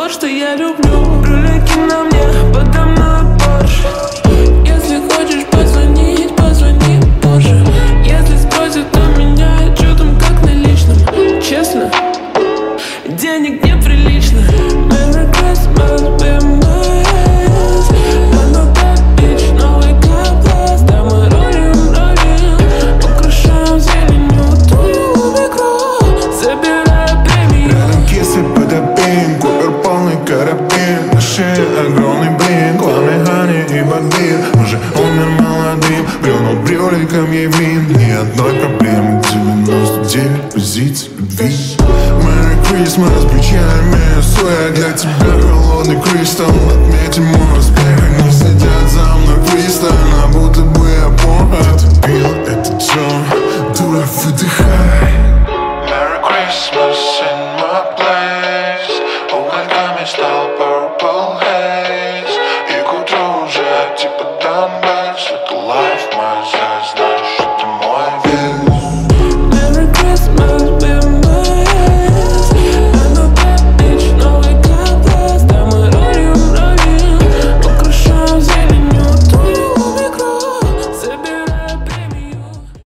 вот что я люблю. Прилети на мне, подо мной Порш. Если хочешь позвонить, позвони позже. Если спросят у меня, чё там как на личном. Честно, денег неприлично. Merry Christmas, be my ass. Манhattan Beach, новый клаб-класс. Да мы ролим, украшаем зеленью твою игру. Забираю премию. Рядом кисы под обеим, купер полный карабин. На шее огромный блин, Кламе, Хани и Бадбир. Уже умер молодым, плюнул брюликом ей в вин. Ни одной проблемы, 99 позиций любви. Merry Christmas, причиняй свой для тебя холодный кристалл. Отметим мой успех, они сидят за мной пристально, будто бы я помню. Ты пил этот джон, дура, выдыхай. Merry Christmas in my place. Угольками стал